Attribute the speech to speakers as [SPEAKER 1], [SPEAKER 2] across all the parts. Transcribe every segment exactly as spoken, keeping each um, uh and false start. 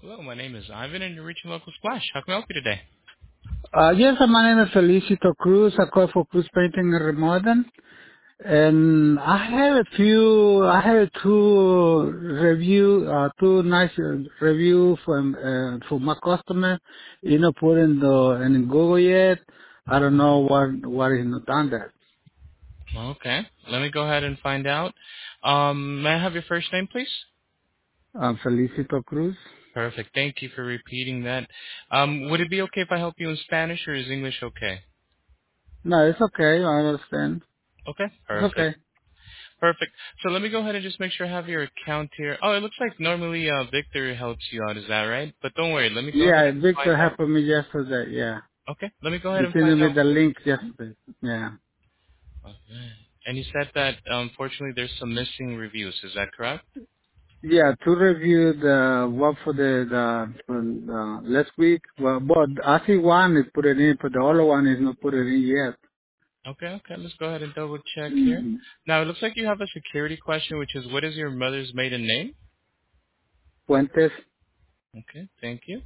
[SPEAKER 1] Hello, my name is Ivan, and you're reaching Local Splash. How can I help you today?
[SPEAKER 2] Uh, yes, my name is Felicito Cruz. I call for Cruz Painting and Remodeling. And I have a few, I have two review, uh, two nice uh, review from, uh, for my customer. You know, put in the, in Google yet. I don't know what, what is not done that.
[SPEAKER 1] Okay, let me go ahead and find out. Um, may I have your first name, please?
[SPEAKER 2] Um, Felicito Cruz.
[SPEAKER 1] Perfect. Thank you for repeating that. Um, would it be okay if I help you in Spanish, or is English okay?
[SPEAKER 2] No, it's okay. I understand.
[SPEAKER 1] Okay,
[SPEAKER 2] It's
[SPEAKER 1] perfect.
[SPEAKER 2] okay.
[SPEAKER 1] Perfect. So let me go ahead and just make sure I have your account here. Oh, it looks like normally uh, Victor helps you out. Is that right? But don't worry. Let me go ahead
[SPEAKER 2] Yeah,
[SPEAKER 1] and find
[SPEAKER 2] Victor
[SPEAKER 1] out.
[SPEAKER 2] helped me yesterday. Yeah.
[SPEAKER 1] Okay, let me go ahead
[SPEAKER 2] He
[SPEAKER 1] and
[SPEAKER 2] sent
[SPEAKER 1] find
[SPEAKER 2] me
[SPEAKER 1] out.
[SPEAKER 2] the link yesterday. Yeah.
[SPEAKER 1] Okay. And you said that unfortunately there's some missing reviews. Is that correct?
[SPEAKER 2] Yeah, to review the what for the the, the last week. Well, but I see one is put it in, but the other one is not put it in yet.
[SPEAKER 1] Okay, okay. Let's go ahead and double check here. Now, it looks like you have a security question, which is, what is your mother's maiden name?
[SPEAKER 2] Puentes.
[SPEAKER 1] Okay, thank you.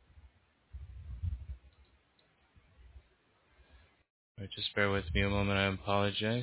[SPEAKER 1] All right, just bear with me a moment. I apologize.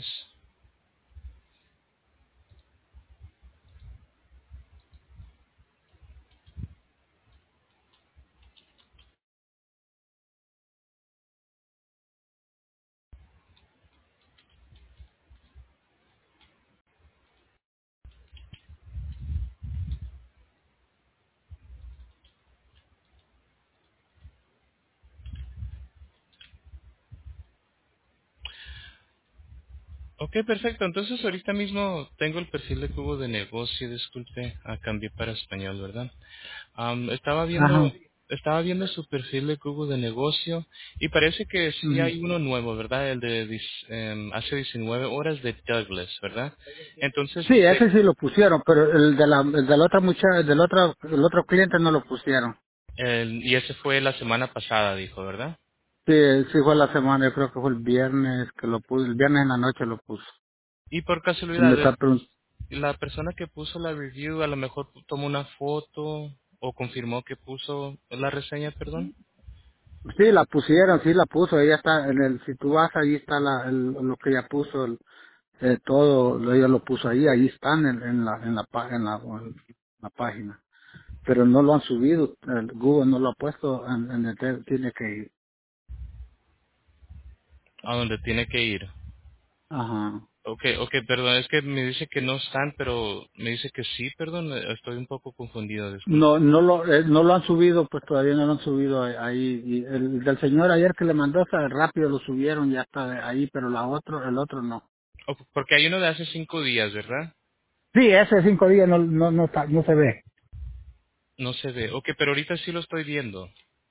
[SPEAKER 1] Ok, perfecto. Entonces, ahorita mismo tengo el perfil de cubo de negocio. Disculpe, ah, cambié para español, ¿verdad? Am, estaba viendo
[SPEAKER 2] Ajá.
[SPEAKER 1] estaba viendo su perfil de cubo de negocio y parece que sí
[SPEAKER 2] Ujú.
[SPEAKER 1] hay uno nuevo, ¿verdad? El de dis- em, hace diecinueve horas de Douglas, ¿verdad? Entonces,
[SPEAKER 2] Sí,
[SPEAKER 1] usted,
[SPEAKER 2] ese sí lo pusieron, pero el de la el del otra muchacha, del otro el otro cliente no lo pusieron.
[SPEAKER 1] el- y ese fue la semana pasada, dijo, ¿verdad?
[SPEAKER 2] Sí, sí fue la semana, yo creo que fue el viernes que lo puso, el viernes en la noche lo puso.
[SPEAKER 1] Y por
[SPEAKER 2] Y me
[SPEAKER 1] casualidad,
[SPEAKER 2] está preguntando.
[SPEAKER 1] la persona que puso la review a lo mejor tomó una foto o confirmó que puso la reseña, perdón.
[SPEAKER 2] Sí, la pusieron, sí la puso, ella está en el, si tú vas ahí está la, el, lo que ella puso, el, eh, todo, lo- ella lo puso ahí, ahí están en, en la, en la, pá- en la, en la página. Pero no lo han subido, el Google no lo ha puesto en, en el, te- tiene que ir.
[SPEAKER 1] A donde tiene que ir.
[SPEAKER 2] Ajá.
[SPEAKER 1] Okay, okay, perdón, es que me dice que no están, pero me dice que sí, perdón, eh, estoy un poco confundido, disculpe.
[SPEAKER 2] No, no lo, eh, no lo han subido, pues todavía no lo han subido ahí. ahí. Y el del señor ayer que le mandó, o sea, rápido lo subieron, ya está ahí, pero la otro, el otro no.
[SPEAKER 1] Oh, porque hay uno de hace cinco días, ¿verdad?
[SPEAKER 2] Sí, ese cinco días no, no, no, está- no se ve.
[SPEAKER 1] No se ve. Ok, pero ahorita sí lo estoy viendo.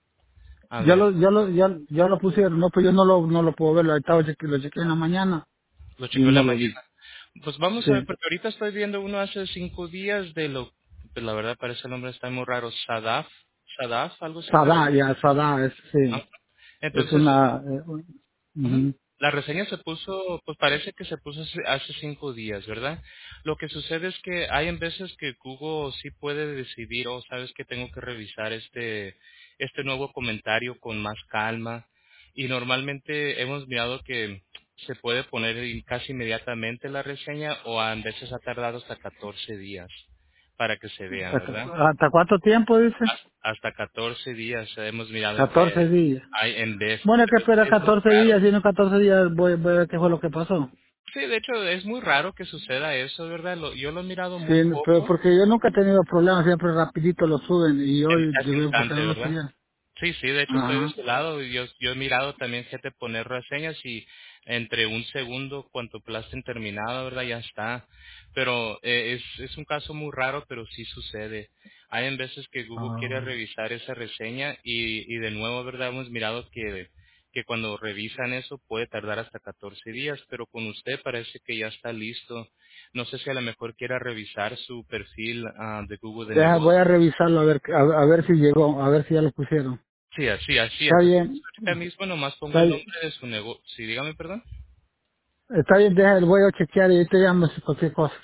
[SPEAKER 1] A
[SPEAKER 2] Yo
[SPEAKER 1] ver,
[SPEAKER 2] lo, yo lo, yo, yo lo pusieron, no, pues yo no lo, no lo puedo ver, lo estaba cheque- lo chequeé en la mañana
[SPEAKER 1] lo
[SPEAKER 2] y
[SPEAKER 1] chequeo en la
[SPEAKER 2] no lo vi.
[SPEAKER 1] mañana. Pues vamos a ver,
[SPEAKER 2] Sí.
[SPEAKER 1] porque ahorita estoy viendo uno hace cinco días de lo, pues la verdad parece el nombre está muy raro, Sadaf, Sadaf, algo así
[SPEAKER 2] Sadá,
[SPEAKER 1] parece.
[SPEAKER 2] ya, Sadá, es,
[SPEAKER 1] Ah,
[SPEAKER 2] sí. Es
[SPEAKER 1] entonces,
[SPEAKER 2] una, eh, un-
[SPEAKER 1] ujú,
[SPEAKER 2] ujú.
[SPEAKER 1] la reseña se puso, pues parece que se puso hace, hace cinco días, ¿verdad? Lo que sucede es que hay en veces que Google sí puede decidir, oh, sabes que tengo que revisar este, este nuevo comentario con más calma. Y normalmente hemos mirado que se puede poner in- casi inmediatamente la reseña o a veces ha tardado hasta catorce días para que se vean,
[SPEAKER 2] ¿Hasta,
[SPEAKER 1] ¿verdad?
[SPEAKER 2] hasta cuánto tiempo dice?
[SPEAKER 1] Has- Hasta catorce días hemos mirado que
[SPEAKER 2] Catorce días.
[SPEAKER 1] hay en vez.
[SPEAKER 2] Bueno, hay que esperar
[SPEAKER 1] Es muy
[SPEAKER 2] catorce
[SPEAKER 1] raro.
[SPEAKER 2] días, y en catorce días voy, voy a ver qué fue lo que pasó.
[SPEAKER 1] Sí, de hecho es muy raro que suceda eso, ¿verdad? Lo- yo lo he mirado
[SPEAKER 2] Sí,
[SPEAKER 1] muy
[SPEAKER 2] pero
[SPEAKER 1] poco,
[SPEAKER 2] porque yo nunca he tenido problemas, siempre rapidito lo suben y
[SPEAKER 1] en
[SPEAKER 2] hoy
[SPEAKER 1] casi
[SPEAKER 2] digo, ¿por qué
[SPEAKER 1] instante,
[SPEAKER 2] no lo
[SPEAKER 1] ¿verdad?
[SPEAKER 2] subieron?
[SPEAKER 1] Sí, sí, de hecho estoy de
[SPEAKER 2] Ajá.
[SPEAKER 1] este lado y yo, yo he mirado también gente poner reseñas y entre un segundo, cuanto plasten terminado, ¿verdad? Ya está. Pero eh, es, es un caso muy raro, pero sí sucede. Hay en veces que Google quiere
[SPEAKER 2] Ah.
[SPEAKER 1] revisar esa reseña y, y de nuevo, ¿verdad? Hemos mirado que, que cuando revisan eso puede tardar hasta catorce días, pero con usted parece que ya está listo. No sé si a lo mejor quiera revisar su perfil ah, de Google de
[SPEAKER 2] Deja, voy a
[SPEAKER 1] negocio.
[SPEAKER 2] revisarlo a ver, a, a ver si llegó, a ver si ya lo pusieron.
[SPEAKER 1] Sí, así, así
[SPEAKER 2] Está
[SPEAKER 1] es.
[SPEAKER 2] bien,
[SPEAKER 1] Ahorita mismo nomás ponga
[SPEAKER 2] está
[SPEAKER 1] el
[SPEAKER 2] bien,
[SPEAKER 1] nombre de su negocio. Sí, dígame, perdón.
[SPEAKER 2] está bien, deja, voy a chequear y te llamo si cualquier cosa.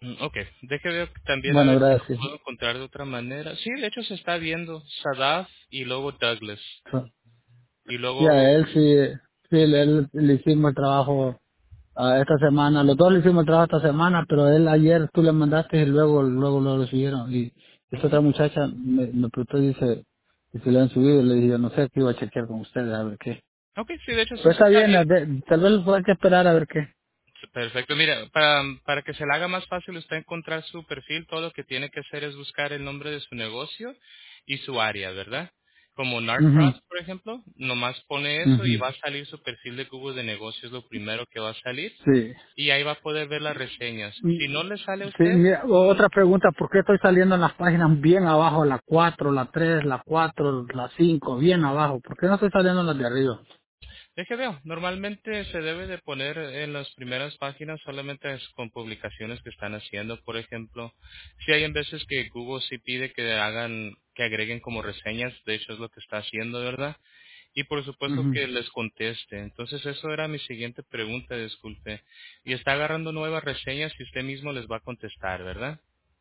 [SPEAKER 1] Mm, Ok, deje ver también a
[SPEAKER 2] Bueno,
[SPEAKER 1] ver si lo
[SPEAKER 2] gracias.
[SPEAKER 1] puedo encontrar de otra manera. Sí, de hecho se está viendo Sadaf y luego Douglas.
[SPEAKER 2] So,
[SPEAKER 1] Y
[SPEAKER 2] sí, a
[SPEAKER 1] luego,
[SPEAKER 2] él sí, sí, él le hicimos el trabajo ah, esta semana. Los dos le hicimos el trabajo esta semana, pero él ayer tú le mandaste y luego, luego lo recibieron. Y esta
[SPEAKER 1] ujú.
[SPEAKER 2] otra muchacha me, me preguntó y dice que si lo han subido. Le dije, yo no sé, que iba a chequear con ustedes a ver qué.
[SPEAKER 1] Ok, sí, de hecho sí
[SPEAKER 2] Pues
[SPEAKER 1] se
[SPEAKER 2] está
[SPEAKER 1] está
[SPEAKER 2] bien,
[SPEAKER 1] viendo.
[SPEAKER 2] a ver, tal vez hay que esperar a ver qué.
[SPEAKER 1] Perfecto. Mira, para, para que se le haga más fácil usted encontrar su perfil, todo lo que tiene que hacer es buscar el nombre de su negocio y su área, ¿verdad? Como
[SPEAKER 2] Mhm,
[SPEAKER 1] Narcross, por ejemplo, nomás pone eso y
[SPEAKER 2] mhm.
[SPEAKER 1] va a salir su perfil de Google de negocio, es lo primero que va a salir.
[SPEAKER 2] Sí.
[SPEAKER 1] Y ahí va a poder ver las reseñas.
[SPEAKER 2] Mm,
[SPEAKER 1] Si no le sale a
[SPEAKER 2] Sí,
[SPEAKER 1] usted,
[SPEAKER 2] mira, otra pregunta, ¿por qué estoy saliendo en las páginas bien abajo, la cuatro, la tres, la cuatro, la cinco, bien abajo? ¿Por qué no estoy saliendo en las de arriba?
[SPEAKER 1] deje veo. Normalmente se debe de poner en las primeras páginas solamente es con publicaciones que están haciendo. Por ejemplo, si hay en veces que Google sí pide que hagan, que agreguen como reseñas, de hecho es lo que está haciendo, ¿verdad? Y por supuesto
[SPEAKER 2] Ujú.
[SPEAKER 1] que les conteste. Entonces eso era mi siguiente pregunta, disculpe. Y está agarrando nuevas reseñas y usted mismo les va a contestar, ¿verdad?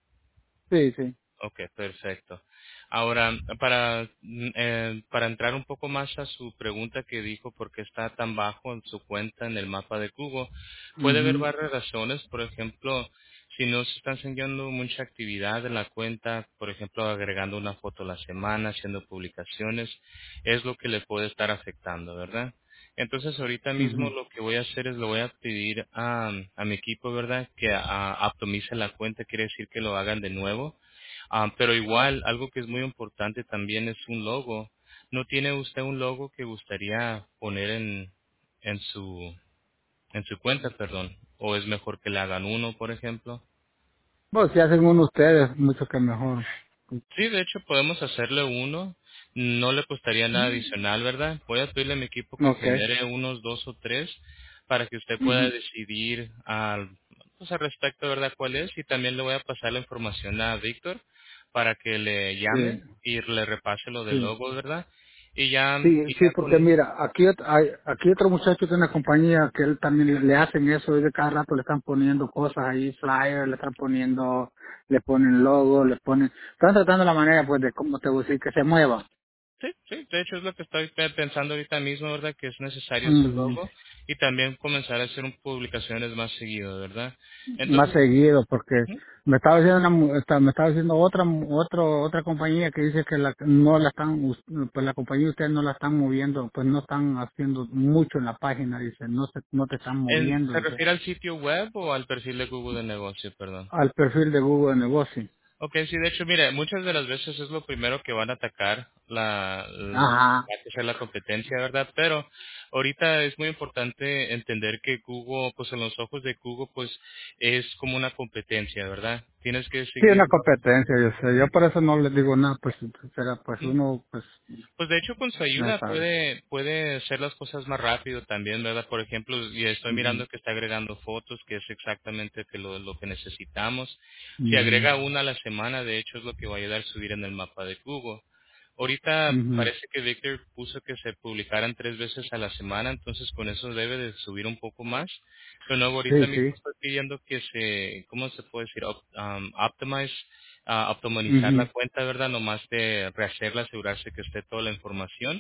[SPEAKER 2] Sí, sí.
[SPEAKER 1] Ok, perfecto. Ahora, para, mm, eh, para entrar un poco más a su pregunta que dijo por qué está tan bajo en su cuenta en el mapa de Google, puede haber
[SPEAKER 2] Mhm,
[SPEAKER 1] varias razones. Por ejemplo, si no se está enseñando mucha actividad en la cuenta, por ejemplo, agregando una foto a la semana, haciendo publicaciones, es lo que le puede estar afectando, ¿verdad? Entonces, ahorita mismo
[SPEAKER 2] mhm.
[SPEAKER 1] lo que voy a hacer es le voy a pedir a, a mi equipo, ¿verdad?, que a- optimice la cuenta, quiere decir que lo hagan de nuevo. Ah, pero igual, algo que es muy importante también es un logo. ¿No tiene usted un logo que gustaría poner en, en su, en su cuenta, perdón? ¿O es mejor que le hagan uno, por ejemplo?
[SPEAKER 2] Bueno, si hacen uno ustedes, mucho que mejor.
[SPEAKER 1] Sí, de hecho podemos hacerle uno. No le costaría nada adicional, ¿verdad? Voy a pedirle a mi equipo que
[SPEAKER 2] Okay.
[SPEAKER 1] genere unos dos o tres para que usted pueda
[SPEAKER 2] Mhm.
[SPEAKER 1] decidir al, pues, al respecto, ¿verdad? ¿Cuál es? Y también le voy a pasar la información a Víctor para que le
[SPEAKER 2] Sí,
[SPEAKER 1] llame y le repase lo del
[SPEAKER 2] sí.
[SPEAKER 1] logo, ¿verdad? Y ya,
[SPEAKER 2] Sí,
[SPEAKER 1] y
[SPEAKER 2] sí,
[SPEAKER 1] ya con
[SPEAKER 2] porque
[SPEAKER 1] eso.
[SPEAKER 2] mira, aquí ot- hay, aquí otro muchacho de una compañía que él también le, le hacen eso y de cada rato le están poniendo cosas ahí, flyers, le están poniendo, le ponen logo, le ponen, están tratando la manera pues de cómo te voy a decir que se mueva.
[SPEAKER 1] Sí, sí, de hecho es lo que estoy pe- pensando ahorita mismo, ¿verdad? Que es necesario ese
[SPEAKER 2] Ujú.
[SPEAKER 1] logo y también comenzar a hacer un- publicaciones más seguido, ¿verdad?
[SPEAKER 2] Más
[SPEAKER 1] Entonces,
[SPEAKER 2] seguido porque
[SPEAKER 1] ujú.
[SPEAKER 2] me estaba diciendo una, mu- esta- me estaba diciendo otra mu- otro otra compañía que dice que la, no la están us- pues la compañía de ustedes no la están moviendo, pues no están haciendo mucho en la página, dice, no se no te están
[SPEAKER 1] En-
[SPEAKER 2] moviendo,
[SPEAKER 1] ¿Se
[SPEAKER 2] dice,
[SPEAKER 1] refiere al sitio web o al perfil de Google de negocio, perdón?
[SPEAKER 2] al perfil de Google de negocio.
[SPEAKER 1] Ok, sí, de hecho, mire, muchas de las veces es lo primero que van a atacar, la, la,
[SPEAKER 2] Ajá.
[SPEAKER 1] va a ser la competencia, ¿verdad? Pero ahorita es muy importante entender que Google, pues en los ojos de Google, pues es como una competencia, ¿verdad? Tienes que
[SPEAKER 2] Sí,
[SPEAKER 1] seguir.
[SPEAKER 2] una competencia, yo sé. Yo por eso no les digo nada, pues será, pues uno, pues,
[SPEAKER 1] Pues de hecho con su
[SPEAKER 2] no
[SPEAKER 1] ayuda
[SPEAKER 2] sabe.
[SPEAKER 1] puede puede hacer las cosas más rápido también, ¿verdad? Por ejemplo, y estoy
[SPEAKER 2] Ujú,
[SPEAKER 1] mirando que está agregando fotos, que es exactamente que lo, lo que necesitamos. Si
[SPEAKER 2] ujú,
[SPEAKER 1] agrega una a la semana, de hecho es lo que va a ayudar a subir en el mapa de Google. Ahorita
[SPEAKER 2] ujú.
[SPEAKER 1] parece que Victor puso que se publicaran tres veces a la semana, entonces con eso debe de subir un poco más. Pero luego ahorita
[SPEAKER 2] Sí,
[SPEAKER 1] mismo
[SPEAKER 2] sí.
[SPEAKER 1] estoy pidiendo que se, ¿cómo se puede decir? Op- um, optimize, ah, optimizar la
[SPEAKER 2] Ujú.
[SPEAKER 1] cuenta, ¿verdad? Nomás de rehacerla, asegurarse que esté toda la información.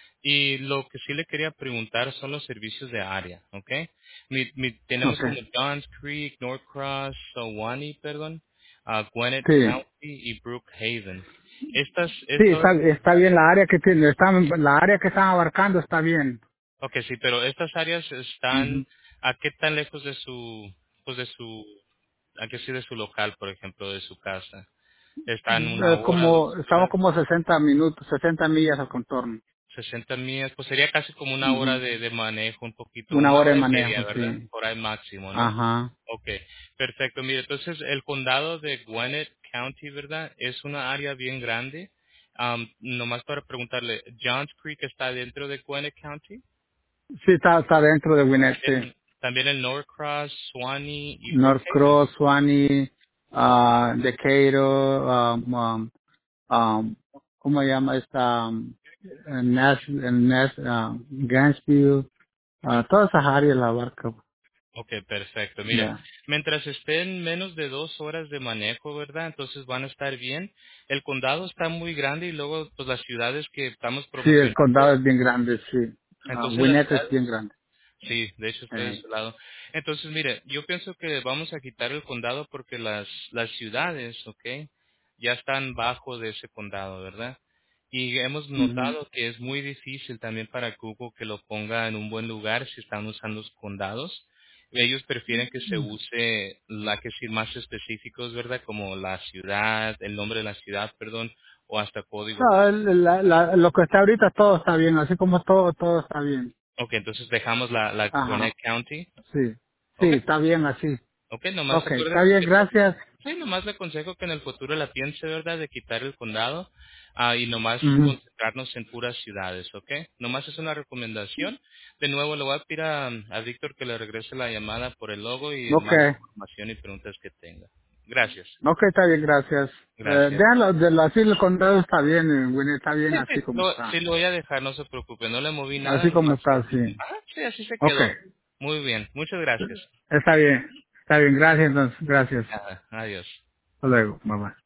[SPEAKER 1] Y lo que sí le quería preguntar son los servicios de área, ¿ok? Mi- mi- tenemos
[SPEAKER 2] Okay.
[SPEAKER 1] como Johns Creek, Norcross, Sewanee, perdón, ah, Gwinnett
[SPEAKER 2] Sí.
[SPEAKER 1] County y Brookhaven. Estas,
[SPEAKER 2] Sí, está,
[SPEAKER 1] estos,
[SPEAKER 2] está bien la área que tiene, está, la área que están abarcando está bien.
[SPEAKER 1] ok, sí, pero estas áreas están,
[SPEAKER 2] Ujú.
[SPEAKER 1] ¿a qué tan lejos de su, pues de su, a qué sí de su local, por ejemplo, de su casa? ¿Están una
[SPEAKER 2] Eh,
[SPEAKER 1] hora,
[SPEAKER 2] como,
[SPEAKER 1] dos
[SPEAKER 2] estamos
[SPEAKER 1] horas?
[SPEAKER 2] como sesenta minutos, sesenta millas al contorno.
[SPEAKER 1] sesenta millas, pues sería casi como una hora
[SPEAKER 2] Ujú.
[SPEAKER 1] de, de manejo, un poquito,
[SPEAKER 2] Una
[SPEAKER 1] una
[SPEAKER 2] hora de
[SPEAKER 1] hora y media,
[SPEAKER 2] manejo,
[SPEAKER 1] ¿verdad?
[SPEAKER 2] sí.
[SPEAKER 1] Por ahí máximo, ¿no?
[SPEAKER 2] Ajá.
[SPEAKER 1] Ok, perfecto. Mire, entonces el condado de Gwinnett County, ¿verdad? Es una área bien grande. Am, nomás para preguntarle, ¿Johns Creek está dentro de Gwinnett County?
[SPEAKER 2] Sí, está, está dentro de Winnet, sí.
[SPEAKER 1] También, también el Norcross, Suwannee y Brookhaven.
[SPEAKER 2] Northcross, Swanee, uh, Decatur, um, um, um, ¿cómo se llama esta? Um, Nash, Nash, uh, Gainesville, uh, todas esas áreas la abarca.
[SPEAKER 1] Ok, perfecto. Mire,
[SPEAKER 2] Ya.
[SPEAKER 1] mientras estén menos de dos horas de manejo, ¿verdad? Entonces van a estar bien. El condado está muy grande y luego, pues las ciudades que estamos
[SPEAKER 2] Sí, el condado
[SPEAKER 1] promocionando,
[SPEAKER 2] es bien grande, sí. Ah,
[SPEAKER 1] entonces las
[SPEAKER 2] Gwinnett es bien
[SPEAKER 1] ciudades.
[SPEAKER 2] grande.
[SPEAKER 1] Sí, de hecho estoy de
[SPEAKER 2] Eh,
[SPEAKER 1] ese lado. Entonces, mire, yo pienso que vamos a quitar el condado porque las, las ciudades, ¿ok? Ya están bajo de ese condado, ¿verdad? Y hemos
[SPEAKER 2] ujú.
[SPEAKER 1] notado que es muy difícil también para Google que lo ponga en un buen lugar si están usando los condados. Ellos prefieren que se use la que sí más específicos, ¿verdad? Como la ciudad, el nombre de la ciudad, perdón, o hasta código.
[SPEAKER 2] No, el- la, la, lo que está ahorita todo está bien, así como todo, todo está bien.
[SPEAKER 1] Ok, entonces dejamos la, la
[SPEAKER 2] Ajá,
[SPEAKER 1] Gwinnett County.
[SPEAKER 2] sí. Sí,
[SPEAKER 1] Ok.
[SPEAKER 2] está bien así.
[SPEAKER 1] Ok, nomás
[SPEAKER 2] Ok, está
[SPEAKER 1] acuérdese
[SPEAKER 2] bien,
[SPEAKER 1] que no-
[SPEAKER 2] gracias.
[SPEAKER 1] sí, nomás le aconsejo que en el futuro la piense, ¿verdad?, de quitar el condado ah, y nomás
[SPEAKER 2] Ujú.
[SPEAKER 1] concentrarnos en puras ciudades, ¿ok? Nomás es una recomendación. De nuevo, le voy a pedir a, a Víctor que le regrese la llamada por el logo y
[SPEAKER 2] Ok,
[SPEAKER 1] más información y preguntas que tenga. Gracias.
[SPEAKER 2] ok, está bien, gracias. Eh,
[SPEAKER 1] Gracias.
[SPEAKER 2] déjalo, de lo, así el condado está bien, eh, Winnie, está bien
[SPEAKER 1] Sí,
[SPEAKER 2] así
[SPEAKER 1] sí,
[SPEAKER 2] como
[SPEAKER 1] lo,
[SPEAKER 2] está.
[SPEAKER 1] sí lo voy a dejar, no se preocupe, no le moví nada,
[SPEAKER 2] Así como
[SPEAKER 1] nomás.
[SPEAKER 2] está, sí.
[SPEAKER 1] Ah, sí, así se
[SPEAKER 2] Ok,
[SPEAKER 1] quedó. Muy bien, muchas gracias.
[SPEAKER 2] está bien, está bien, gracias entonces, gracias.
[SPEAKER 1] Nada, adiós.
[SPEAKER 2] Hasta luego, mamá.